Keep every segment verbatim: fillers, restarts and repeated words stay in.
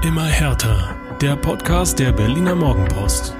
Immer härter. Der Podcast der Berliner Morgenpost.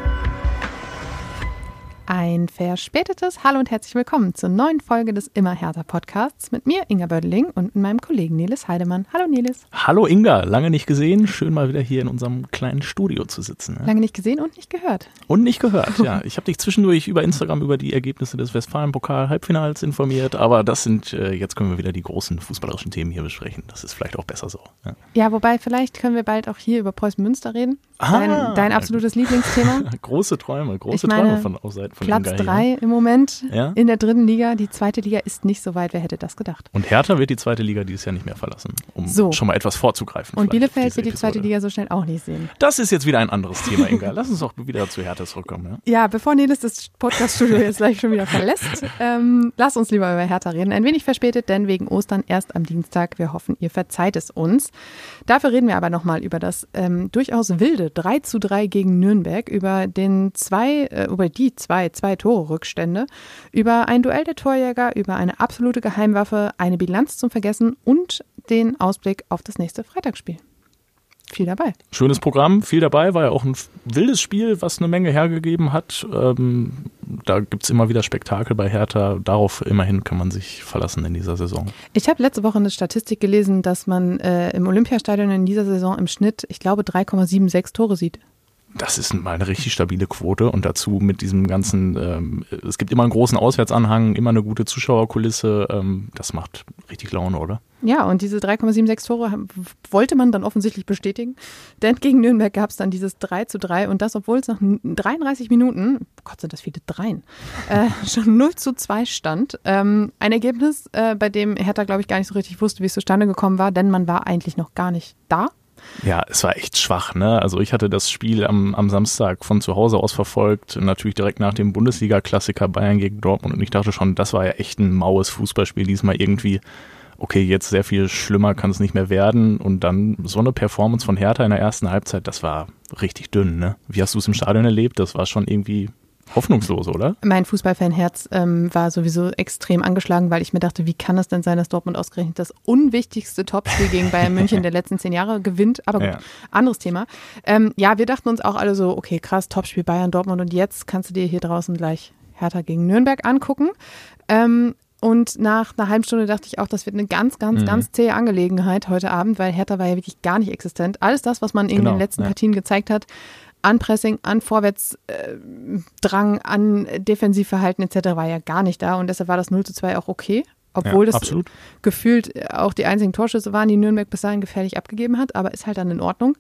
Ein verspätetes Hallo und herzlich willkommen zur neuen Folge des Immer härter Podcasts mit mir, Inga Bödeling, und meinem Kollegen Nilis Heidemann. Hallo Nilis. Hallo Inga, lange nicht gesehen. Schön mal wieder hier in unserem kleinen Studio zu sitzen. Ne? Lange nicht gesehen und nicht gehört. Und nicht gehört, ja. Ich habe dich zwischendurch über Instagram über die Ergebnisse des Westfalen-Pokal-Halbfinals informiert, aber das sind, äh, jetzt können wir wieder die großen fußballerischen Themen hier besprechen. Das ist vielleicht auch besser so. Ja, ja, wobei vielleicht können wir bald auch hier über Preußen Münster reden. Ah, dein, dein absolutes Lieblingsthema. Große Träume, große ich meine, Träume von, auf Seiten von Platz Inga drei hier. Im Moment Ja? in der dritten Liga. Die zweite Liga ist nicht so weit. Wer hätte das gedacht? Und Hertha wird die zweite Liga dieses Jahr nicht mehr verlassen, um so. schon mal etwas vorzugreifen. Und Bielefeld wird die Episode. zweite Liga so schnell auch nicht sehen. Das ist jetzt wieder ein anderes Thema, Inga. Lass uns doch wieder zu Hertha zurückkommen. Ja, ja bevor Nilis das Podcast-Studio jetzt gleich schon wieder verlässt, ähm, lass uns lieber über Hertha reden. Ein wenig verspätet, denn wegen Ostern erst am Dienstag. Wir hoffen, ihr verzeiht es uns. Dafür reden wir aber nochmal über das ähm, durchaus wilde drei zu drei gegen Nürnberg, über den zwei, äh, über die zwei, zwei Tore Rückstände, über ein Duell der Torjäger, über eine absolute Geheimwaffe, eine Bilanz zum Vergessen und den Ausblick auf das nächste Freitagsspiel. Viel dabei. Schönes Programm, viel dabei, war ja auch ein wildes Spiel, was eine Menge hergegeben hat. Ähm, da gibt es immer wieder Spektakel bei Hertha. Darauf immerhin kann man sich verlassen in dieser Saison. Ich habe letzte Woche eine Statistik gelesen, dass man äh, im Olympiastadion in dieser Saison im Schnitt, ich glaube, drei Komma sechsundsiebzig Tore sieht. Das ist mal eine richtig stabile Quote und dazu mit diesem ganzen, ähm, es gibt immer einen großen Auswärtsanhang, immer eine gute Zuschauerkulisse, ähm, das macht richtig Laune, oder? Ja, und diese drei Komma sechsundsiebzig Tore wollte man dann offensichtlich bestätigen, denn gegen Nürnberg gab es dann dieses drei zu drei und das, obwohl es nach dreiunddreißig Minuten, Gott sind das viele Dreien, äh, schon null zu zwei stand. Ähm, ein Ergebnis, äh, bei dem Hertha, glaube ich, gar nicht so richtig wusste, wie es zustande gekommen war, denn man war eigentlich noch gar nicht da. Ja, es war echt schwach, ne? Also ich hatte das Spiel am, am Samstag von zu Hause aus verfolgt, natürlich direkt nach dem Bundesliga-Klassiker Bayern gegen Dortmund und ich dachte schon, das war ja echt ein maues Fußballspiel, diesmal irgendwie, okay, jetzt sehr viel schlimmer kann es nicht mehr werden und dann so eine Performance von Hertha in der ersten Halbzeit, das war richtig dünn, ne? Wie hast du es im Stadion erlebt? Das war schon irgendwie hoffnungslos, oder? Mein Fußballfanherz ähm, war sowieso extrem angeschlagen, weil ich mir dachte, wie kann es denn sein, dass Dortmund ausgerechnet das unwichtigste Topspiel gegen Bayern München der letzten zehn Jahre gewinnt? Aber gut, ja. Anderes Thema. Ähm, ja, wir dachten uns auch alle so, okay, krass, Topspiel Bayern, Dortmund und jetzt kannst du dir hier draußen gleich Hertha gegen Nürnberg angucken. Ähm, und nach einer halben Stunde dachte ich auch, das wird eine ganz, ganz, mhm. ganz zähe Angelegenheit heute Abend, weil Hertha war ja wirklich gar nicht existent. Alles das, was man in genau, den letzten ja. Partien gezeigt hat, an Pressing, an Vorwärtsdrang, an Defensivverhalten et cetera war ja gar nicht da und deshalb war das null zu zwei auch okay, obwohl ja, das absolut. gefühlt auch die einzigen Torschüsse waren, die Nürnberg bis dahin gefährlich abgegeben hat, aber ist halt dann in Ordnung.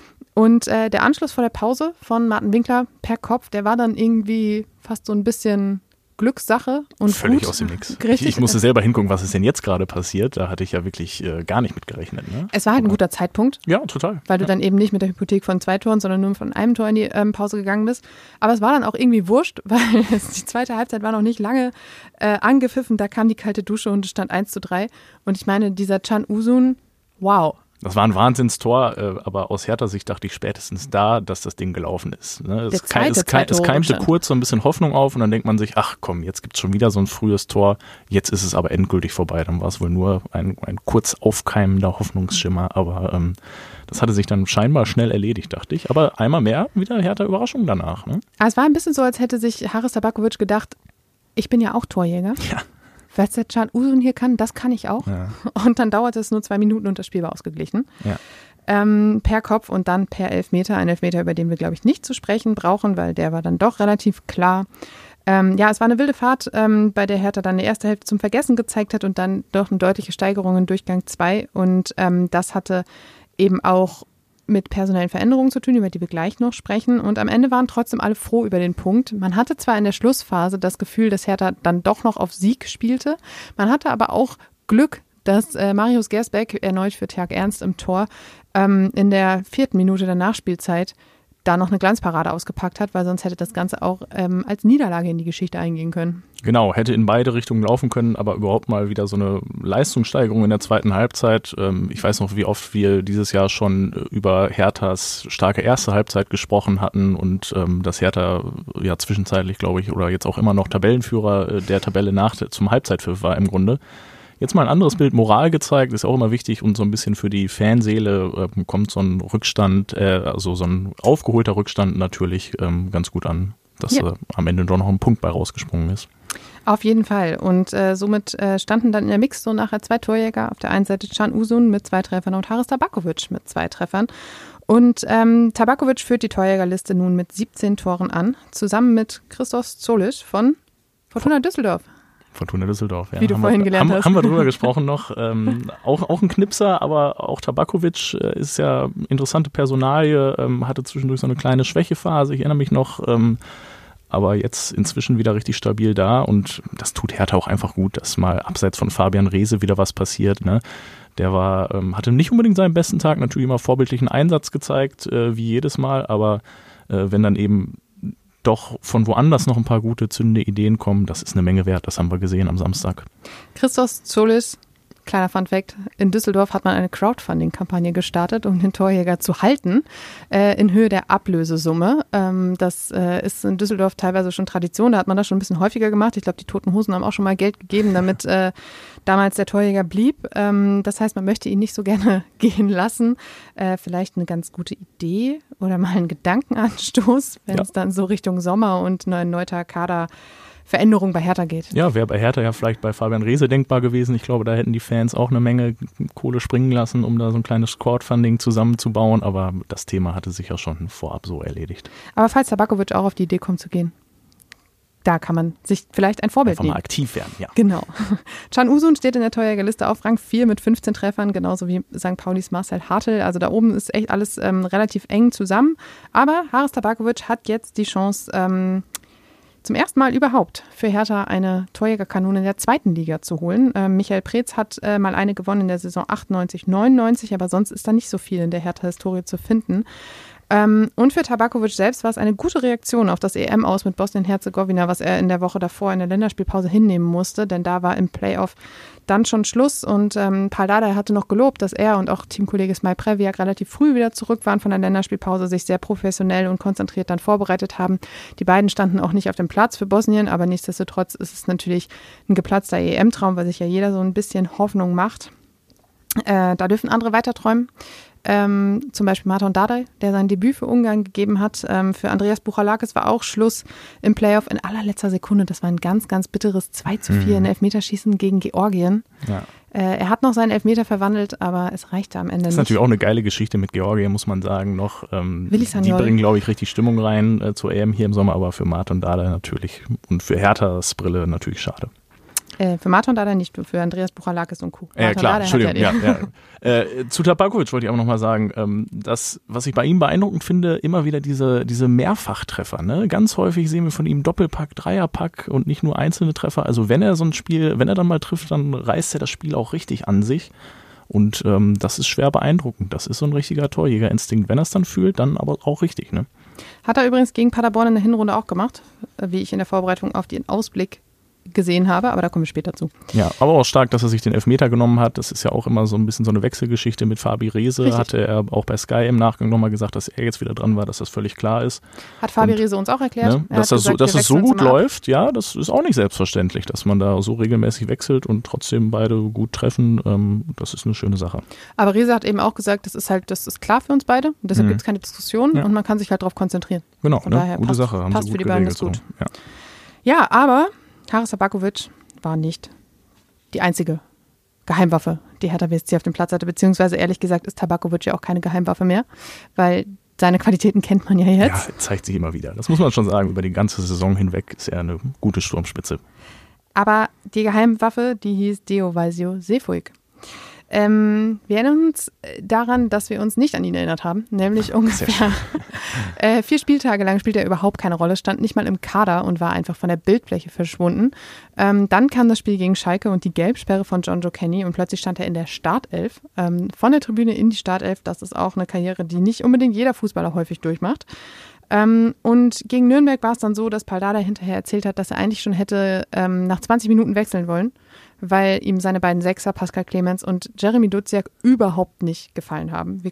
Und äh, der Anschluss vor der Pause von Martin Winkler per Kopf, der war dann irgendwie fast so ein bisschen Glückssache und völlig gut aus dem Nix. Richtig. Ich, ich musste selber hingucken, was ist denn jetzt gerade passiert. Da hatte ich ja wirklich äh, gar nicht mit gerechnet. Ne? Es war halt ein guter Zeitpunkt. Ja, total. Weil du ja. dann eben nicht mit der Hypothek von zwei Toren, sondern nur von einem Tor in die ähm, Pause gegangen bist. Aber es war dann auch irgendwie wurscht, weil die zweite Halbzeit war noch nicht lange äh, angepfiffen. Da kam die kalte Dusche und es stand eins zu drei. Und ich meine, dieser Can Uzun, wow. Das war ein Wahnsinnstor, äh, aber aus Hertha Sicht dachte ich spätestens da, dass das Ding gelaufen ist. Ne? Es, zweite, es, es, es keimte kurz so ein bisschen Hoffnung auf und dann denkt man sich, ach komm, jetzt gibt es schon wieder so ein frühes Tor, jetzt ist es aber endgültig vorbei. Dann war es wohl nur ein, ein kurz aufkeimender Hoffnungsschimmer, aber ähm, das hatte sich dann scheinbar schnell erledigt, dachte ich. Aber einmal mehr wieder Hertha Überraschung danach. Ne? Aber es war ein bisschen so, als hätte sich Haris Tabakovic gedacht, ich bin ja auch Torjäger. Ja. Was der Can Uzun hier kann, das kann ich auch. Ja. Und dann dauerte es nur zwei Minuten und das Spiel war ausgeglichen. Ja. Ähm, per Kopf und dann per Elfmeter. Ein Elfmeter, über den wir, glaube ich, nicht zu sprechen brauchen, weil der war dann doch relativ klar. Ähm, ja, es war eine wilde Fahrt, ähm, bei der Hertha dann die erste Hälfte zum Vergessen gezeigt hat und dann doch eine deutliche Steigerung in Durchgang zwei. Und ähm, das hatte eben auch mit personellen Veränderungen zu tun, über die wir gleich noch sprechen. Und am Ende waren trotzdem alle froh über den Punkt. Man hatte zwar in der Schlussphase das Gefühl, dass Hertha dann doch noch auf Sieg spielte. Man hatte aber auch Glück, dass äh, Marius Gersbeck erneut für Tjark Ernst im Tor ähm, in der vierten Minute der Nachspielzeit da noch eine Glanzparade ausgepackt hat, weil sonst hätte das Ganze auch ähm, als Niederlage in die Geschichte eingehen können. Genau, hätte in beide Richtungen laufen können, aber überhaupt mal wieder so eine Leistungssteigerung in der zweiten Halbzeit. Ähm, ich weiß noch, wie oft wir dieses Jahr schon über Herthas starke erste Halbzeit gesprochen hatten und ähm, dass Hertha ja zwischenzeitlich, glaube ich, oder jetzt auch immer noch Tabellenführer der Tabelle nach zum Halbzeitpfiff war im Grunde. jetzt mal ein anderes Bild Moral gezeigt, ist auch immer wichtig und so ein bisschen für die Fanseele äh, kommt so ein Rückstand, äh, also so ein aufgeholter Rückstand natürlich ähm, ganz gut an, dass ja. äh, am Ende doch noch ein Punkt bei rausgesprungen ist. Auf jeden Fall. Und äh, somit äh, standen dann in der Mixzone nachher zwei Torjäger. Auf der einen Seite Can Uzun mit zwei Treffern und Haris Tabakovic mit zwei Treffern. Und ähm, Tabakovic führt die Torjägerliste nun mit siebzehn Toren an, zusammen mit Christos Zolic von Fortuna Düsseldorf. Fortuna Düsseldorf, ja. Wie du haben vorhin wir, gelernt haben, hast. Haben wir drüber gesprochen noch. Ähm, auch, auch ein Knipser, aber auch Tabakovic äh, ist ja interessante Personalie, ähm, hatte zwischendurch so eine kleine Schwächephase, ich erinnere mich noch, ähm, aber jetzt inzwischen wieder richtig stabil da und das tut Hertha auch einfach gut, dass mal abseits von Fabian Reese wieder was passiert, ne? Der war, ähm, hatte nicht unbedingt seinen besten Tag, natürlich immer vorbildlichen Einsatz gezeigt, äh, wie jedes Mal, aber äh, wenn dann eben doch von woanders noch ein paar gute zündende Ideen kommen, das ist eine Menge wert, das haben wir gesehen am Samstag. Christos Zolic, kleiner Funfact, in Düsseldorf hat man eine Crowdfunding-Kampagne gestartet, um den Torjäger zu halten, äh, in Höhe der Ablösesumme. Ähm, das äh, ist in Düsseldorf teilweise schon Tradition, da hat man das schon ein bisschen häufiger gemacht. Ich glaube, die Toten Hosen haben auch schon mal Geld gegeben, damit äh, damals der Torjäger blieb. Ähm, das heißt, man möchte ihn nicht so gerne gehen lassen. Äh, vielleicht eine ganz gute Idee oder mal ein Gedankenanstoß, wenn es ja. dann so Richtung Sommer und ein erneuter Kader Veränderung bei Hertha geht. Ja, wäre bei Hertha ja vielleicht bei Fabian Reese denkbar gewesen. Ich glaube, da hätten die Fans auch eine Menge Kohle springen lassen, um da so ein kleines Crowdfunding zusammenzubauen. Aber das Thema hatte sich ja schon vorab so erledigt. Aber falls Tabakovic auch auf die Idee kommt zu gehen, da kann man sich vielleicht ein Vorbild Einfach nehmen. mal aktiv werden, ja. Genau. Can Uzun steht in der Torjägerliste auf Rang vier mit fünfzehn Treffern, genauso wie Sankt Paulis Marcel Hartl. Also da oben ist echt alles ähm, relativ eng zusammen. Aber Haris Tabakovic hat jetzt die Chance, ähm, zum ersten Mal überhaupt für Hertha eine Torjägerkanone in der zweiten Liga zu holen. Ähm, Michael Preetz hat äh, mal eine gewonnen in der Saison achtundneunzig neunundneunzig, aber sonst ist da nicht so viel in der Hertha-Historie zu finden. Ähm, und für Tabakovic selbst war es eine gute Reaktion auf das E M-Aus mit Bosnien-Herzegowina, was er in der Woche davor in der Länderspielpause hinnehmen musste, denn da war im Playoff dann schon Schluss und ähm, Pal Dardai hatte noch gelobt, dass er und auch Teamkollege Smaj Previjak relativ früh wieder zurück waren von der Länderspielpause, sich sehr professionell und konzentriert dann vorbereitet haben. Die beiden standen auch nicht auf dem Platz für Bosnien, aber nichtsdestotrotz ist es natürlich ein geplatzter E M-Traum, weil sich ja jeder so ein bisschen Hoffnung macht. Äh, da dürfen andere weiter träumen. Ähm, zum Beispiel Marton Dardai, der sein Debüt für Ungarn gegeben hat. Ähm, für Andreas Buchalakis war auch Schluss im Playoff in allerletzter Sekunde. Das war ein ganz, ganz bitteres zwei zu vier mhm. in Elfmeterschießen gegen Georgien. Ja. Äh, er hat noch seinen Elfmeter verwandelt, aber es reichte am Ende nicht. Das ist nicht. Natürlich auch eine geile Geschichte mit Georgien, muss man sagen, noch. Ähm, Willi die bringen, glaube ich, richtig Stimmung rein äh, zur E M hier im Sommer, aber für Marton Dardai natürlich und für Herthas Brille natürlich schade. Äh, für Marton Dardai nicht, für Andreas Buchalakis und Co. Ja, Marton klar, Dardai Entschuldigung. Ja, ja. äh, zu Tabakovic wollte ich aber nochmal sagen, ähm, das, was ich bei ihm beeindruckend finde, immer wieder diese, diese Mehrfachtreffer. Ne? Ganz häufig sehen wir von ihm Doppelpack, Dreierpack und nicht nur einzelne Treffer. Also wenn er so ein Spiel, wenn er dann mal trifft, dann reißt er das Spiel auch richtig an sich. Und ähm, das ist schwer beeindruckend. Das ist so ein richtiger Torjägerinstinkt. Wenn er es dann fühlt, dann aber auch richtig. Ne? Hat er übrigens gegen Paderborn in der Hinrunde auch gemacht, wie ich in der Vorbereitung auf den Ausblick gesehen habe, aber da kommen wir später zu. Ja, aber auch stark, dass er sich den Elfmeter genommen hat. Das ist ja auch immer so ein bisschen so eine Wechselgeschichte mit Fabi Reese. Richtig. Hatte er auch bei Sky im Nachgang nochmal gesagt, dass er jetzt wieder dran war, dass das völlig klar ist. Hat Fabi Reese uns auch erklärt. Ne, dass das, gesagt, so, dass es so gut läuft, ja, das ist auch nicht selbstverständlich, dass man da so regelmäßig wechselt und trotzdem beide gut treffen. Ähm, das ist eine schöne Sache. Aber Reese hat eben auch gesagt, das ist halt, das ist klar für uns beide und deshalb mhm. gibt es keine Diskussion ja. und man kann sich halt darauf konzentrieren. Genau, Von ne? daher gute passt, Sache. Haben passt sie gut für die beiden das so. gut. Ja. ja, aber Haris Tabakovic war nicht die einzige Geheimwaffe, die Hertha B S C auf dem Platz hatte, beziehungsweise ehrlich gesagt ist Tabakovic ja auch keine Geheimwaffe mehr, weil seine Qualitäten kennt man ja jetzt. Ja, zeigt sich immer wieder. Das muss man schon sagen, über die ganze Saison hinweg ist er eine gute Sturmspitze. Aber die Geheimwaffe, die hieß Deovaisio Sefuig. Ähm, wir erinnern uns daran, dass wir uns nicht an ihn erinnert haben, nämlich ungefähr äh, vier Spieltage lang spielte er überhaupt keine Rolle, stand nicht mal im Kader und war einfach von der Bildfläche verschwunden. Ähm, dann kam das Spiel gegen Schalke und die Gelbsperre von John Joe Kenny und plötzlich stand er in der Startelf. Ähm, von der Tribüne in die Startelf, das ist auch eine Karriere, die nicht unbedingt jeder Fußballer häufig durchmacht. Ähm, und gegen Nürnberg war es dann so, dass Pal Dardai hinterher erzählt hat, dass er eigentlich schon hätte ähm, nach zwanzig Minuten wechseln wollen, weil ihm seine beiden Sechser, Pascal Clemens und Jeremy Duziak, überhaupt nicht gefallen haben. Wirklich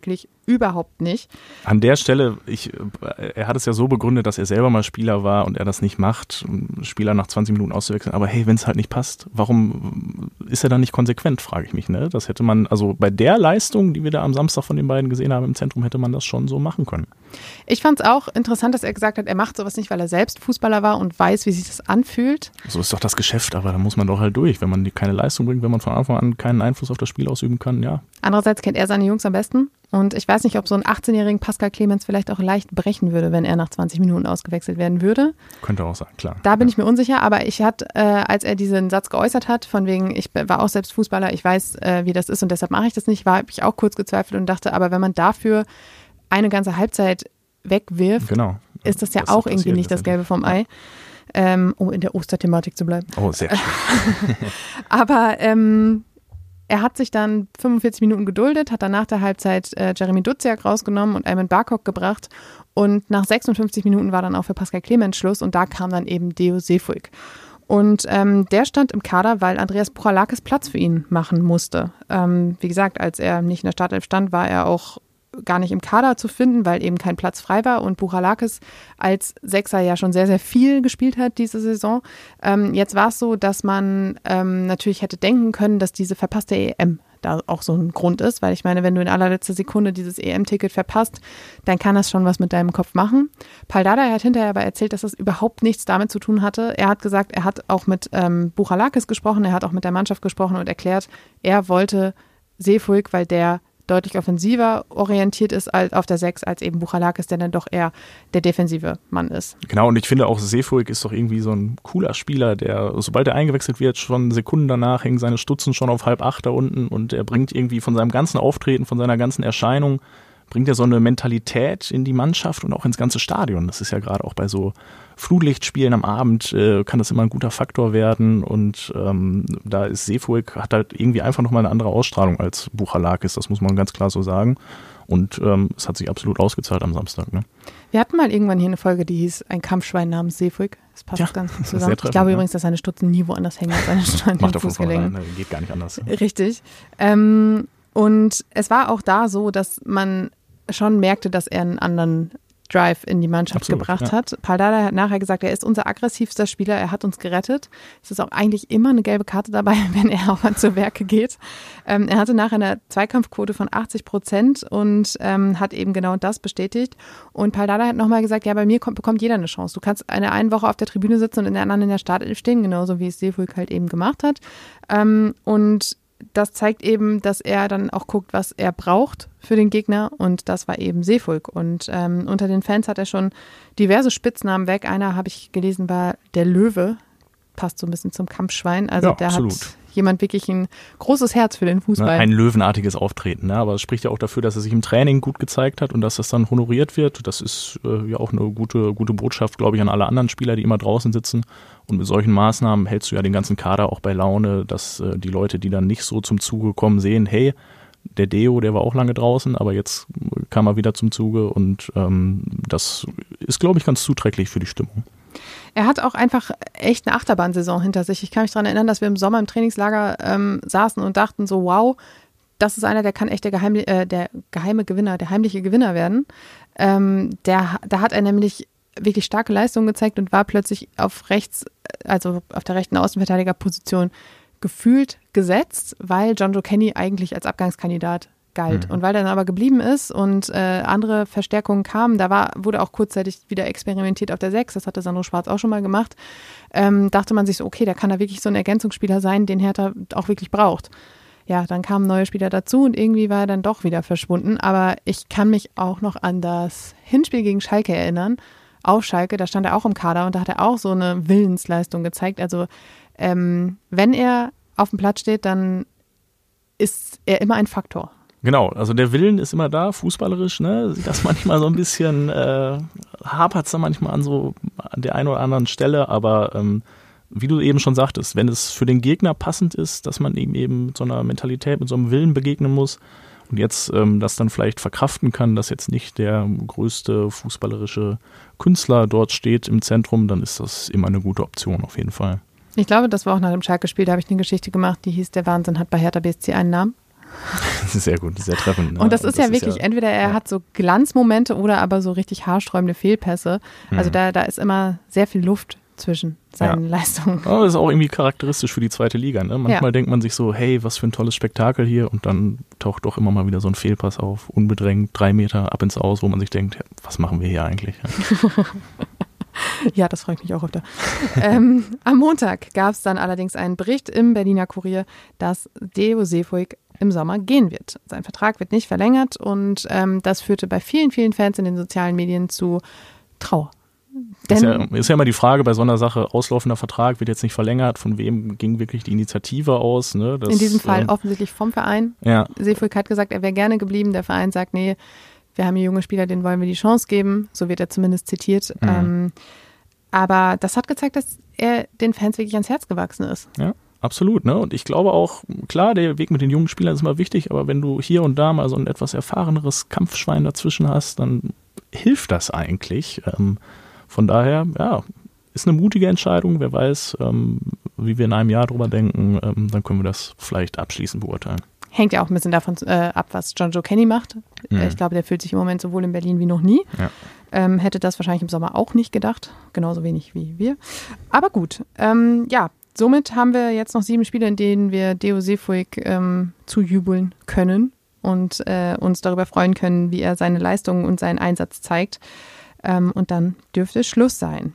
überhaupt nicht. An der Stelle, ich, er hat es ja so begründet, dass er selber mal Spieler war und er das nicht macht, Spieler nach zwanzig Minuten auszuwechseln. Aber hey, wenn es halt nicht passt, warum ist er dann nicht konsequent, frage ich mich. Ne? Das hätte man, also bei der Leistung, die wir da am Samstag von den beiden gesehen haben im Zentrum, hätte man das schon so machen können. Ich fand es auch interessant, dass er gesagt hat, er macht sowas nicht, weil er selbst Fußballer war und weiß, wie sich das anfühlt. So ist doch das Geschäft, aber da muss man doch halt durch. Wenn man keine Leistung bringt, wenn man von Anfang an keinen Einfluss auf das Spiel ausüben kann, ja. Andererseits kennt er seine Jungs am besten und ich weiß nicht, ob so einen achtzehnjährigen Pascal Clemens vielleicht auch leicht brechen würde, wenn er nach zwanzig Minuten ausgewechselt werden würde. Könnte auch sein, klar. Da bin ja. ich mir unsicher, aber ich hatte, äh, als er diesen Satz geäußert hat, von wegen, ich war auch selbst Fußballer, ich weiß, äh, wie das ist und deshalb mache ich das nicht, war habe ich auch kurz gezweifelt und dachte, aber wenn man dafür eine ganze Halbzeit wegwirft, genau. ist das ja das auch irgendwie nicht das Gelbe vom Ei. Ähm, um in der Osterthematik zu bleiben. Oh, sehr schön. Aber ähm, er hat sich dann fünfundvierzig Minuten geduldet, hat dann nach der Halbzeit äh, Jeremy Duziak rausgenommen und Ayman Barkok gebracht und nach sechsundfünfzig Minuten war dann auch für Pascal Clemens Schluss und da kam dann eben Deo Seefuig. Und ähm, der stand im Kader, weil Andreas Bouchalakis Platz für ihn machen musste. Ähm, wie gesagt, als er nicht in der Startelf stand, war er auch gar nicht im Kader zu finden, weil eben kein Platz frei war und Bouchalakis als Sechser ja schon sehr, sehr viel gespielt hat diese Saison. Ähm, jetzt war es so, dass man ähm, natürlich hätte denken können, dass diese verpasste E M da auch so ein Grund ist, weil ich meine, wenn du in allerletzter Sekunde dieses E M-Ticket verpasst, dann kann das schon was mit deinem Kopf machen. Pal Dardai hat hinterher aber erzählt, dass das überhaupt nichts damit zu tun hatte. Er hat gesagt, er hat auch mit ähm, Bouchalakis gesprochen, er hat auch mit der Mannschaft gesprochen und erklärt, er wollte Seefuig, weil der deutlich offensiver orientiert ist als auf der sechs als eben Bouchalakis, der dann doch eher der defensive Mann ist. Genau, und ich finde auch, Seefuig ist doch irgendwie so ein cooler Spieler, der, sobald er eingewechselt wird, schon Sekunden danach hängen seine Stutzen schon auf halb acht da unten und er bringt irgendwie von seinem ganzen Auftreten, von seiner ganzen Erscheinung, bringt er so eine Mentalität in die Mannschaft und auch ins ganze Stadion. Das ist ja gerade auch bei so Flutlichtspielen am Abend, äh, kann das immer ein guter Faktor werden und ähm, da ist Seefuig, hat halt irgendwie einfach nochmal eine andere Ausstrahlung als Bouchalakis, das muss man ganz klar so sagen und ähm, es hat sich absolut ausgezahlt am Samstag. Ne? Wir hatten mal irgendwann hier eine Folge, die hieß Ein Kampfschwein namens Seefuig. Das passt ja, ganz gut zusammen. Ich glaube ja. übrigens, dass seine Stutzen nie woanders hängen als seine Stutzen Macht davon Fußgelenken. Rein, geht gar nicht anders. Richtig. Ähm, und es war auch da so, dass man schon merkte, dass er einen anderen Drive in die Mannschaft Absolut, gebracht ja. hat. Pal Dardai hat nachher gesagt, er ist unser aggressivster Spieler, er hat uns gerettet. Es ist auch eigentlich immer eine gelbe Karte dabei, wenn er auch mal zu Werke geht. Ähm, er hatte nachher eine Zweikampfquote von achtzig Prozent und ähm, hat eben genau das bestätigt. Und Pal Dardai hat nochmal gesagt, ja, bei mir kommt, bekommt jeder eine Chance. Du kannst eine einen Woche auf der Tribüne sitzen und in der anderen in der Startelf stehen, genauso wie es Seefuig halt eben gemacht hat. Ähm, und das zeigt eben, dass er dann auch guckt, was er braucht für den Gegner und das war eben Seefuig. Und ähm, unter den Fans hat er schon diverse Spitznamen weg. Einer, habe ich gelesen, war der Löwe, passt so ein bisschen zum Kampfschwein. Also ja, der absolut. Hat jemand wirklich ein großes Herz für den Fußball. Ein löwenartiges Auftreten, ne? Aber es spricht ja auch dafür, dass er sich im Training gut gezeigt hat und dass das dann honoriert wird. Das ist äh, ja auch eine gute, gute Botschaft, glaube ich, an alle anderen Spieler, die immer draußen sitzen. Und mit solchen Maßnahmen hältst du ja den ganzen Kader auch bei Laune, dass äh, die Leute, die dann nicht so zum Zuge kommen, sehen, hey, der Deo, der war auch lange draußen, aber jetzt kam er wieder zum Zuge und ähm, das ist, glaube ich, ganz zuträglich für die Stimmung. Er hat auch einfach echt eine Achterbahnsaison hinter sich. Ich kann mich daran erinnern, dass wir im Sommer im Trainingslager ähm, saßen und dachten so, wow, das ist einer, der kann echt der, Geheim, äh, der geheime Gewinner, der heimliche Gewinner werden. Ähm, der, da hat er nämlich wirklich starke Leistungen gezeigt und war plötzlich auf rechts, also auf der rechten Außenverteidigerposition gefühlt gesetzt, weil John Joe Kenny eigentlich als Abgangskandidat galt. Mhm. Und weil er dann aber geblieben ist und äh, andere Verstärkungen kamen, da war, wurde auch kurzzeitig wieder experimentiert auf der sechs, das hatte Sandro Schwarz auch schon mal gemacht, ähm, dachte man sich so, okay, der kann da wirklich so ein Ergänzungsspieler sein, den Hertha auch wirklich braucht. Ja, dann kamen neue Spieler dazu und irgendwie war er dann doch wieder verschwunden. Aber ich kann mich auch noch an das Hinspiel gegen Schalke erinnern, auf Schalke, da stand er auch im Kader und da hat er auch so eine Willensleistung gezeigt. Also ähm, wenn er auf dem Platz steht, dann ist er immer ein Faktor. Genau, also der Willen ist immer da, fußballerisch, ne? Sieht das manchmal so ein bisschen, äh, hapert es da manchmal an so an der einen oder anderen Stelle, aber ähm, wie du eben schon sagtest, wenn es für den Gegner passend ist, dass man ihm eben mit so einer Mentalität, mit so einem Willen begegnen muss und jetzt ähm, das dann vielleicht verkraften kann, dass jetzt nicht der größte fußballerische Künstler dort steht im Zentrum, dann ist das immer eine gute Option auf jeden Fall. Ich glaube, das war auch nach dem Schalke-Spiel, da habe ich eine Geschichte gemacht, die hieß, der Wahnsinn hat bei Hertha B S C einen Namen. Sehr gut, sehr treffend. Ne? Und das ist Und das ja wirklich, ja, entweder er ja. hat so Glanzmomente oder aber so richtig haarsträubende Fehlpässe. Also Mhm. da, da ist immer sehr viel Luft zwischen seinen Ja. Leistungen. Aber das ist auch irgendwie charakteristisch für die zweite Liga. Ne? Manchmal Ja. denkt man sich so, hey, was für ein tolles Spektakel hier. Und dann taucht doch immer mal wieder so ein Fehlpass auf, unbedrängt, drei Meter ab ins Aus, wo man sich denkt, ja, was machen wir hier eigentlich? Ja. Ja, das freut mich auch öfter. ähm, am Montag gab es dann allerdings einen Bericht im Berliner Kurier, dass Deo Seefuig im Sommer gehen wird. Sein Vertrag wird nicht verlängert und ähm, das führte bei vielen, vielen Fans in den sozialen Medien zu Trauer. Ist Denn, ja, ist ja immer die Frage bei so einer Sache, auslaufender Vertrag wird jetzt nicht verlängert, von wem ging wirklich die Initiative aus? Ne? Das, in diesem Fall ähm, offensichtlich vom Verein. ja, Seefuig hat gesagt, er wäre gerne geblieben. Der Verein sagt, nee, wir haben hier junge Spieler, denen wollen wir die Chance geben. So wird er zumindest zitiert. Mhm. Ähm, aber das hat gezeigt, dass er den Fans wirklich ans Herz gewachsen ist. ja, absolut. Ne? Und ich glaube auch, klar, der Weg mit den jungen Spielern ist immer wichtig, aber wenn du hier und da mal so ein etwas erfahreneres Kampfschwein dazwischen hast, dann hilft das eigentlich. Ähm, von daher, ja, ist eine mutige Entscheidung. Wer weiß, ähm, wie wir in einem Jahr drüber denken, ähm, dann können wir das vielleicht abschließend beurteilen. Hängt ja auch ein bisschen davon äh, ab, was John Joe Kenny macht. Mhm. Ich glaube, der fühlt sich im Moment sowohl in Berlin wie noch nie. Ja. Ähm, hätte das wahrscheinlich im Sommer auch nicht gedacht. Genauso wenig wie wir. Aber gut, ähm, ja, somit haben wir jetzt noch sieben Spiele, in denen wir Deo Seefuig ähm, zujubeln können und äh, uns darüber freuen können, wie er seine Leistungen und seinen Einsatz zeigt. Ähm, und dann dürfte Schluss sein.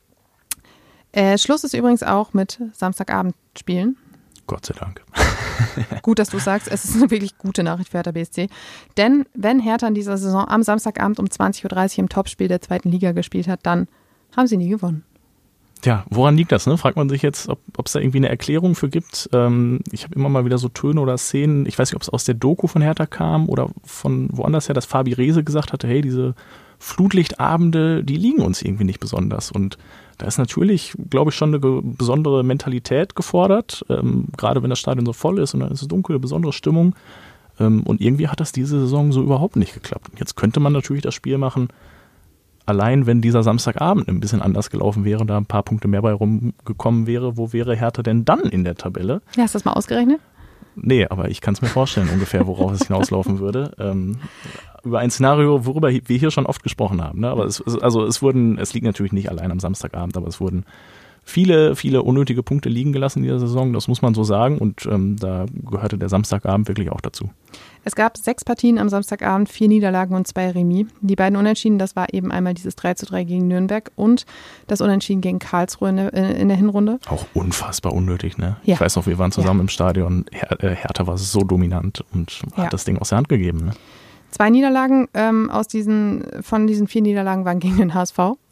Äh, Schluss ist übrigens auch mit Samstagabendspielen. Gott sei Dank. Gut, dass du sagst, es ist eine wirklich gute Nachricht für Hertha B S C. Denn wenn Hertha in dieser Saison am Samstagabend um zwanzig Uhr dreißig im Topspiel der zweiten Liga gespielt hat, dann haben sie nie gewonnen. Tja, woran liegt das? Ne? Fragt man sich jetzt, ob es da irgendwie eine Erklärung für gibt. Ähm, ich habe immer mal wieder so Töne oder Szenen, ich weiß nicht, ob es aus der Doku von Hertha kam oder von woanders her, dass Fabi Rehse gesagt hatte, hey, diese Flutlichtabende, die liegen uns irgendwie nicht besonders. Und da ist natürlich, glaube ich, schon eine ge- besondere Mentalität gefordert, ähm, gerade wenn das Stadion so voll ist und dann ist es dunkel, besondere Stimmung. Ähm, und irgendwie hat das diese Saison so überhaupt nicht geklappt. Jetzt könnte man natürlich das Spiel machen, allein wenn dieser Samstagabend ein bisschen anders gelaufen wäre, da ein paar Punkte mehr bei rumgekommen wäre, wo wäre Hertha denn dann in der Tabelle? Ja, hast du das mal ausgerechnet? Nee, aber ich kann es mir vorstellen ungefähr, worauf es hinauslaufen würde. Ähm, über ein Szenario, worüber wir hier schon oft gesprochen haben. Ne? Aber es, also es wurden, es liegt natürlich nicht allein am Samstagabend, aber es wurden viele, viele unnötige Punkte liegen gelassen in dieser Saison, das muss man so sagen. Und ähm, da gehörte der Samstagabend wirklich auch dazu. Es gab sechs Partien am Samstagabend, vier Niederlagen und zwei Remis. Die beiden Unentschieden, das war eben einmal dieses drei zu drei gegen Nürnberg und das Unentschieden gegen Karlsruhe in der, in der Hinrunde. Auch unfassbar unnötig, ne? Ja. Ich weiß noch, wir waren zusammen Ja. im Stadion. Her- äh, Hertha war so dominant und Ja. hat das Ding aus der Hand gegeben. Ne? Zwei Niederlagen ähm, aus diesen, von diesen vier Niederlagen waren gegen den H S V.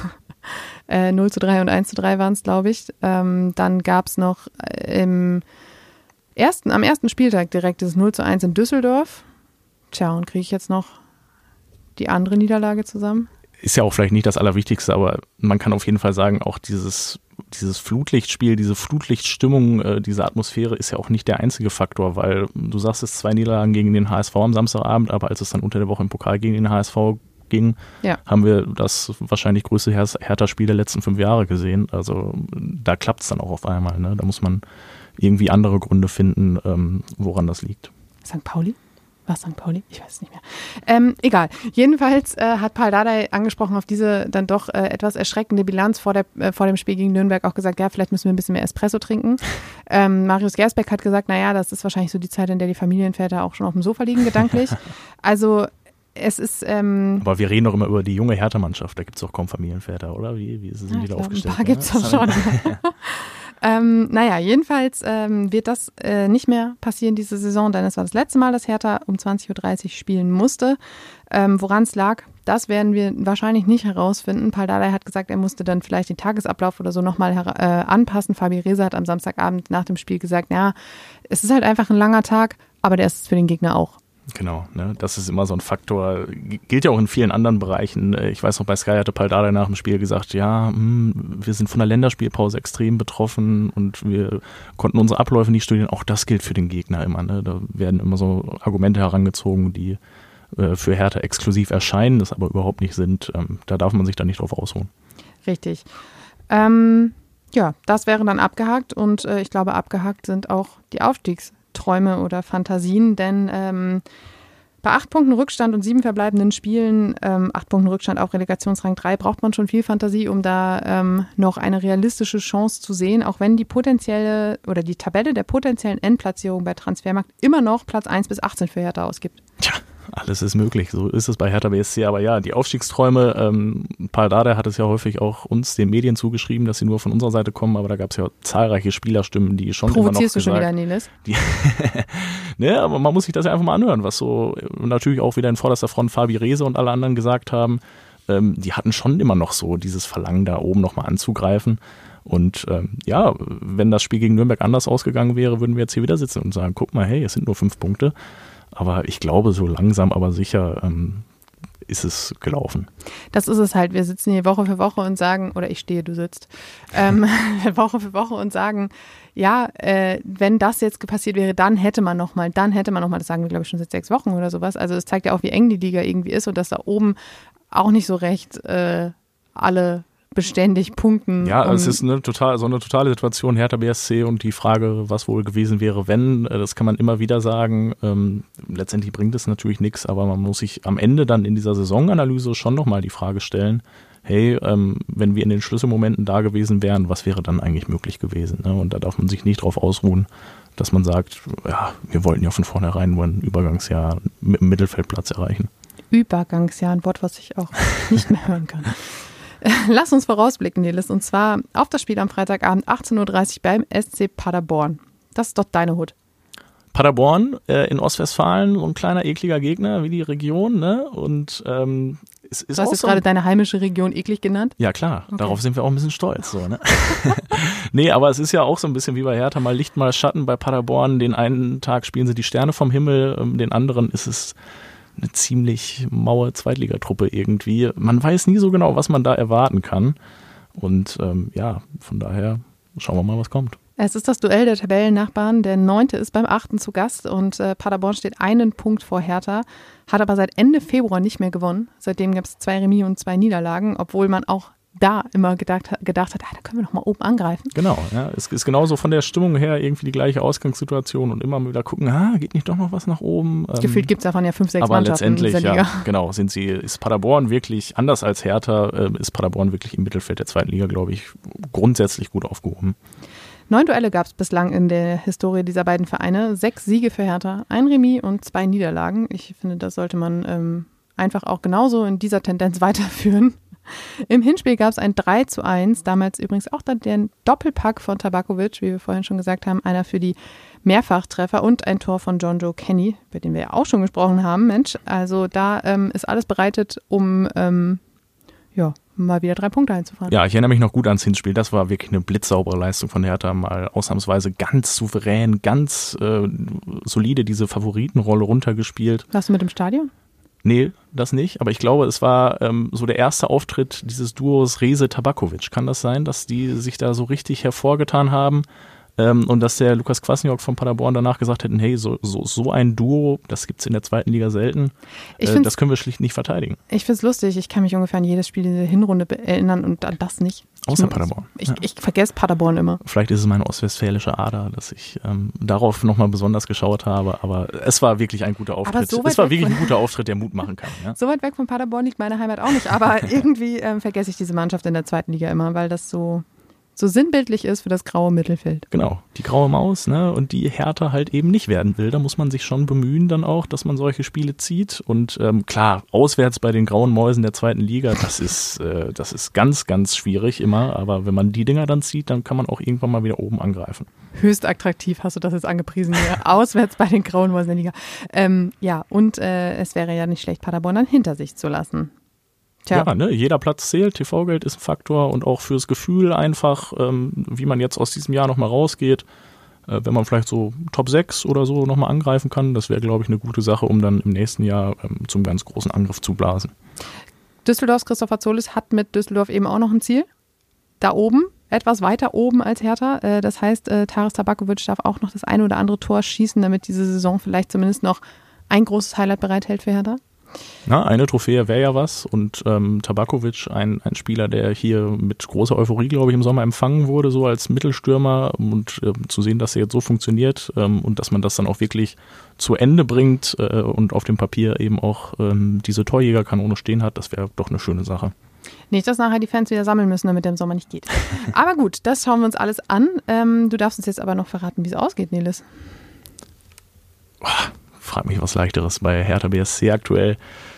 äh, null zu drei und eins zu drei waren es, glaube ich. Ähm, dann gab es noch äh, im ersten, am ersten Spieltag direkt das null zu eins in Düsseldorf. Tja, und kriege ich jetzt noch die andere Niederlage zusammen? Ist ja auch vielleicht nicht das Allerwichtigste, aber man kann auf jeden Fall sagen, auch dieses, dieses Flutlichtspiel, diese Flutlichtstimmung, äh, diese Atmosphäre ist ja auch nicht der einzige Faktor, weil du sagst, es zwei Niederlagen gegen den H S V am Samstagabend, aber als es dann unter der Woche im Pokal gegen den H S V ging, Ja. haben wir das wahrscheinlich größte Her- Hertha-Spiel der letzten fünf Jahre gesehen. Also da klappt es dann auch auf einmal. Ne? Da muss man irgendwie andere Gründe finden, ähm, woran das liegt. Sankt Pauli? War es Sankt Pauli? Ich weiß es nicht mehr. Ähm, egal. Jedenfalls äh, hat Paul Dardai angesprochen auf diese dann doch äh, etwas erschreckende Bilanz vor, der, äh, vor dem Spiel gegen Nürnberg auch gesagt, ja, vielleicht müssen wir ein bisschen mehr Espresso trinken. Ähm, Marius Gersbeck hat gesagt, naja, das ist wahrscheinlich so die Zeit, in der die Familienväter auch schon auf dem Sofa liegen, gedanklich. Also es ist... Ähm, Aber wir reden doch immer über die junge Hertha-Mannschaft. Da gibt es auch kaum Familienväter, oder? Wie, wie sind ja, die ich da glaub, aufgestellt? ein paar gibt es doch schon. Ähm, naja, jedenfalls ähm, wird das äh, nicht mehr passieren diese Saison, denn es war das letzte Mal, dass Hertha um zwanzig Uhr dreißig spielen musste. Ähm, woran es lag, das werden wir wahrscheinlich nicht herausfinden. Paul Dardai hat gesagt, er musste dann vielleicht den Tagesablauf oder so nochmal äh, anpassen. Fabi Rehse hat am Samstagabend nach dem Spiel gesagt, ja, es ist halt einfach ein langer Tag, aber der ist es für den Gegner auch. Genau, ne? Das ist immer so ein Faktor, G- gilt ja auch in vielen anderen Bereichen. Ich weiß noch, bei Sky hatte Paul Dardai nach dem Spiel gesagt, ja, mh, wir sind von der Länderspielpause extrem betroffen und wir konnten unsere Abläufe nicht studieren. Auch das gilt für den Gegner immer. Ne? Da werden immer so Argumente herangezogen, die äh, für Hertha exklusiv erscheinen, das aber überhaupt nicht sind. Ähm, da darf man sich dann nicht drauf ausruhen. Richtig. Ähm, ja, das wäre dann abgehakt und äh, ich glaube, abgehakt sind auch die Aufstiegs Träume oder Fantasien, denn ähm, bei acht Punkten Rückstand und sieben verbleibenden Spielen, ähm, acht Punkten Rückstand auf Relegationsrang drei, braucht man schon viel Fantasie, um da ähm, noch eine realistische Chance zu sehen, auch wenn die potenzielle oder die Tabelle der potenziellen Endplatzierung bei Transfermarkt immer noch Platz eins bis achtzehn für Hertha ausgibt. Tja, alles ist möglich. So ist es bei Hertha B S C. Aber ja, die Aufstiegsträume, ähm, Paul Dardai hat es ja häufig auch uns, den Medien, zugeschrieben, dass sie nur von unserer Seite kommen. Aber da gab es ja zahlreiche Spielerstimmen, die schon immer noch gesagt... Provozierst du schon wieder, Nilis? Die, ne, aber man muss sich das ja einfach mal anhören, was so natürlich auch wieder in vorderster Front Fabi Rehse und alle anderen gesagt haben. Ähm, die hatten schon immer noch so dieses Verlangen, da oben nochmal anzugreifen. Und ähm, ja, wenn das Spiel gegen Nürnberg anders ausgegangen wäre, würden wir jetzt hier wieder sitzen und sagen, guck mal, hey, es sind nur fünf Punkte. Aber ich glaube, so langsam, aber sicher ähm, ist es gelaufen. Das ist es halt. Wir sitzen hier Woche für Woche und sagen, oder ich stehe, du sitzt, ähm, Woche für Woche und sagen, ja, äh, wenn das jetzt passiert wäre, dann hätte man nochmal, dann hätte man nochmal, das sagen wir, glaube ich, schon seit sechs Wochen oder sowas. Also es zeigt ja auch, wie eng die Liga irgendwie ist und dass da oben auch nicht so recht äh, alle beständig punkten. Ja, um es ist eine total, so eine totale Situation, Hertha B S C, und die Frage, was wohl gewesen wäre, wenn, das kann man immer wieder sagen. Ähm, letztendlich bringt es natürlich nichts, aber man muss sich am Ende dann in dieser Saisonanalyse schon nochmal die Frage stellen, hey, ähm, wenn wir in den Schlüsselmomenten da gewesen wären, was wäre dann eigentlich möglich gewesen? Ne? Und da darf man sich nicht drauf ausruhen, dass man sagt, ja, wir wollten ja von vornherein nur ein Übergangsjahr mit dem Mittelfeldplatz erreichen. Übergangsjahr, ein Wort, was ich auch nicht mehr hören kann. Lass uns vorausblicken, Nilis, und zwar auf das Spiel am Freitagabend achtzehn Uhr dreißig beim S C Paderborn. Das ist doch deine Hut. Paderborn äh, in Ostwestfalen, so ein kleiner ekliger Gegner wie die Region, ne? Und ähm, es ist du hast auch jetzt so gerade deine heimische Region eklig genannt? Ja klar, Okay. Darauf sind wir auch ein bisschen stolz. So, ne? Nee, aber es ist ja auch so ein bisschen wie bei Hertha, mal Licht, mal Schatten. Bei Paderborn, den einen Tag spielen sie die Sterne vom Himmel, ähm, den anderen ist es eine ziemlich maue Zweitligatruppe irgendwie. Man weiß nie so genau, was man da erwarten kann. Und ähm, ja, von daher schauen wir mal, was kommt. Es ist das Duell der Tabellennachbarn. Der Neunte ist beim Achten zu Gast und äh, Paderborn steht einen Punkt vor Hertha, hat aber seit Ende Februar nicht mehr gewonnen. Seitdem gab es zwei Remis und zwei Niederlagen, obwohl man auch da immer gedacht, gedacht hat, ah, da können wir noch mal oben angreifen. Genau, ja, es ist genauso von der Stimmung her irgendwie die gleiche Ausgangssituation und immer wieder gucken, ah, geht nicht doch noch was nach oben? Ähm, Gefühlt gibt es davon ja fünf, sechs aber Mannschaften in letztendlich, dieser Liga. ja, genau, sind sie, ist Paderborn wirklich, anders als Hertha, äh, ist Paderborn wirklich im Mittelfeld der zweiten Liga, glaube ich, grundsätzlich gut aufgehoben. Neun Duelle gab es bislang in der Historie dieser beiden Vereine. Sechs Siege für Hertha, ein Remis und zwei Niederlagen. Ich finde, das sollte man ähm, einfach auch genauso in dieser Tendenz weiterführen. Im Hinspiel gab es ein drei zu eins, damals übrigens auch dann der Doppelpack von Tabakovic, wie wir vorhin schon gesagt haben, einer für die Mehrfachtreffer und ein Tor von John Joe Kenny, über den wir ja auch schon gesprochen haben. Mensch, also da ähm, ist alles bereitet, um ähm, ja, mal wieder drei Punkte einzufahren. Ja, ich erinnere mich noch gut ans Hinspiel. Das war wirklich eine blitzsaubere Leistung von Hertha, mal ausnahmsweise ganz souverän, ganz äh, solide diese Favoritenrolle runtergespielt. Warst du mit im Stadion? Nee, das nicht. Aber ich glaube, es war ähm, so der erste Auftritt dieses Duos Rehse-Tabakovic. Kann das sein, dass die sich da so richtig hervorgetan haben? Ähm, und dass der Lukas Kwasniok von Paderborn danach gesagt hätten, hey, so, so, so ein Duo, das gibt's in der zweiten Liga selten. Äh, das können wir schlicht nicht verteidigen. Ich find's lustig. Ich kann mich ungefähr an jedes Spiel dieser Hinrunde erinnern und an das nicht. Außer ich, Paderborn. Ich, ja. ich vergesse Paderborn immer. Vielleicht ist es meine ostwestfälische Ader, dass ich ähm, darauf nochmal besonders geschaut habe. Aber es war wirklich ein guter Auftritt. So es war wirklich ein guter Auftritt, der Mut machen kann. Ja? So weit weg von Paderborn liegt meine Heimat auch nicht. Aber irgendwie ähm, vergesse ich diese Mannschaft in der zweiten Liga immer, weil das so... so sinnbildlich ist für das graue Mittelfeld. Genau, die graue Maus, ne, und die Hertha halt eben nicht werden will. Da muss man sich schon bemühen dann auch, dass man solche Spiele zieht. Und ähm, klar, auswärts bei den grauen Mäusen der zweiten Liga, das ist, äh, das ist ganz, ganz schwierig immer. Aber wenn man die Dinger dann zieht, dann kann man auch irgendwann mal wieder oben angreifen. Höchst attraktiv hast du das jetzt angepriesen hier. Auswärts bei den grauen Mäusen der Liga. Ähm, ja, und äh, es wäre ja nicht schlecht, Paderborn dann hinter sich zu lassen. Tja. Ja, ne, jeder Platz zählt, T V-Geld ist ein Faktor und auch fürs Gefühl einfach, ähm, wie man jetzt aus diesem Jahr nochmal rausgeht, äh, wenn man vielleicht so Top sechs oder so nochmal angreifen kann, das wäre, glaube ich, eine gute Sache, um dann im nächsten Jahr ähm, zum ganz großen Angriff zu blasen. Düsseldorfs Christopher Zolis hat mit Düsseldorf eben auch noch ein Ziel, da oben, etwas weiter oben als Hertha, äh, das heißt, äh, Taris Tabakovic darf auch noch das eine oder andere Tor schießen, damit diese Saison vielleicht zumindest noch ein großes Highlight bereithält für Hertha. Na, eine Trophäe wäre ja was und ähm, Tabakovic, ein, ein Spieler, der hier mit großer Euphorie, glaube ich, im Sommer empfangen wurde, so als Mittelstürmer und äh, zu sehen, dass er jetzt so funktioniert ähm, und dass man das dann auch wirklich zu Ende bringt äh, und auf dem Papier eben auch ähm, diese Torjägerkanone stehen hat, das wäre doch eine schöne Sache. Nicht, dass nachher die Fans wieder sammeln müssen, damit der im Sommer nicht geht. Aber gut, das schauen wir uns alles an. Ähm, du darfst uns jetzt aber noch verraten, wie es ausgeht, Nelis. Oh, frag mich was Leichteres bei Hertha B S C aktuell.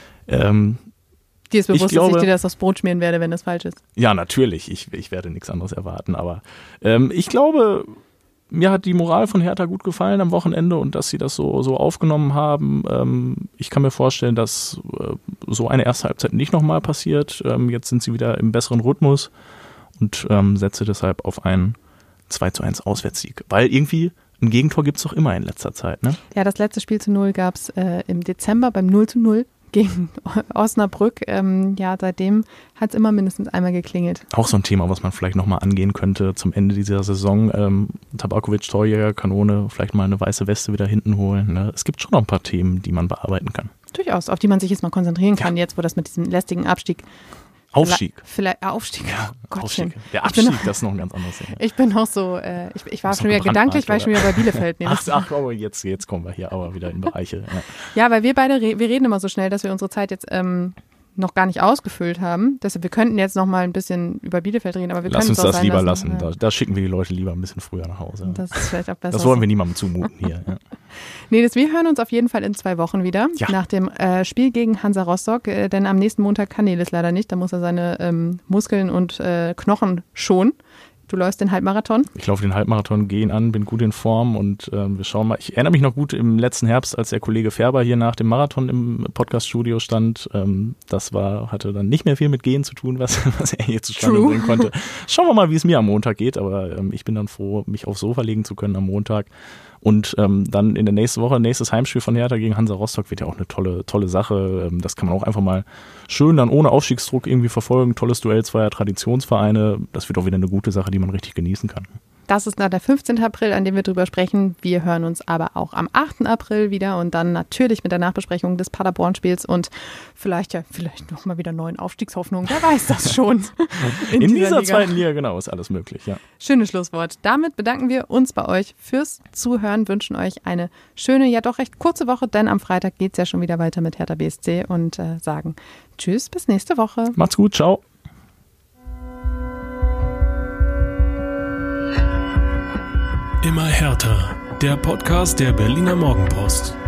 Ähm, Dir ist bewusst, ich glaube, dass ich dir das aufs Brot schmieren werde, wenn das falsch ist. Ja, natürlich. Ich, ich werde nichts anderes erwarten. Aber ähm, ich glaube, mir hat die Moral von Hertha gut gefallen am Wochenende und dass sie das so, so aufgenommen haben. Ähm, ich kann mir vorstellen, dass äh, so eine erste Halbzeit nicht nochmal passiert. Ähm, jetzt sind sie wieder im besseren Rhythmus und ähm, setze deshalb auf einen zwei zu eins Auswärtssieg. Weil irgendwie ein Gegentor gibt es doch immer in letzter Zeit, ne? Ja, das letzte Spiel zu null gab es äh, im Dezember beim null zu null. Gegen Osnabrück. Ähm, ja, seitdem hat es immer mindestens einmal geklingelt. Auch so ein Thema, was man vielleicht nochmal angehen könnte zum Ende dieser Saison. Ähm, Tabakovic, Torjäger, Kanone, vielleicht mal eine weiße Weste wieder hinten holen. Ne? Es gibt schon noch ein paar Themen, die man bearbeiten kann. Durchaus, auf die man sich jetzt mal konzentrieren kann, ja. Jetzt wo das mit diesem lästigen Abstieg Aufstieg. Vielleicht, äh, Aufstieg. Ja, Gottchen. Aufstieg. Der Abstieg, noch, das ist noch ein ganz anderes Thema. Ich bin noch so, äh, ich, ich war schon wieder gedanklich, weil ich schon wieder bei Bielefeld nehme. Ach, ach oh, jetzt, jetzt kommen wir hier aber wieder in Bereiche. Ja, ja weil wir beide, wir reden immer so schnell, dass wir unsere Zeit jetzt ähm, noch gar nicht ausgefüllt haben. Deshalb, wir könnten jetzt noch mal ein bisschen über Bielefeld reden, aber wir Lass können uns es auch das sein lieber lassen. lassen. Da, da schicken wir die Leute lieber ein bisschen früher nach Hause. Das ist vielleicht auch besser. Das wollen wir niemandem zumuten hier. Ja. Nee, das, wir hören uns auf jeden Fall in zwei Wochen wieder, ja. nach dem äh, Spiel gegen Hansa Rostock, äh, denn am nächsten Montag kann Nelis leider nicht, da muss er seine ähm, Muskeln und äh, Knochen schonen. Du läufst den Halbmarathon? Ich laufe den Halbmarathon, gehe ihn an, bin gut in Form und äh, wir schauen mal. Ich erinnere mich noch gut im letzten Herbst, als der Kollege Färber hier nach dem Marathon im Podcast-Studio stand. Ähm, das war, hatte dann nicht mehr viel mit Gehen zu tun, was, was er hier zustande True. bringen konnte. Schauen wir mal, wie es mir am Montag geht, aber ähm, ich bin dann froh, mich aufs Sofa legen zu können am Montag. Und ähm, dann in der nächsten Woche, nächstes Heimspiel von Hertha gegen Hansa Rostock wird ja auch eine tolle, tolle Sache. Ähm, das kann man auch einfach mal schön dann ohne Aufstiegsdruck irgendwie verfolgen. Tolles Duell zweier Traditionsvereine. Das wird auch wieder eine gute Sache, die man richtig genießen kann. Das ist dann der fünfzehnten April, an dem wir drüber sprechen. Wir hören uns aber auch am achten April wieder und dann natürlich mit der Nachbesprechung des Paderborn-Spiels und vielleicht ja, vielleicht nochmal wieder neuen Aufstiegshoffnungen. Wer weiß das schon. In, In dieser, dieser Liga. zweiten Liga, genau, ist alles möglich, ja. Schönes Schlusswort. Damit bedanken wir uns bei euch fürs Zuhören, wünschen euch eine schöne, ja doch recht kurze Woche, denn am Freitag geht es ja schon wieder weiter mit Hertha B S C und äh, sagen tschüss, bis nächste Woche. Macht's gut, ciao. Immer härter. Der Podcast der Berliner Morgenpost.